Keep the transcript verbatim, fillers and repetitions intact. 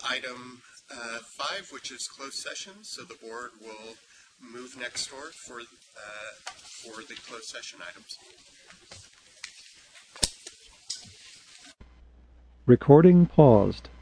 item uh, five, which is closed session. So the board will move next door for uh, for the closed session items. Recording paused.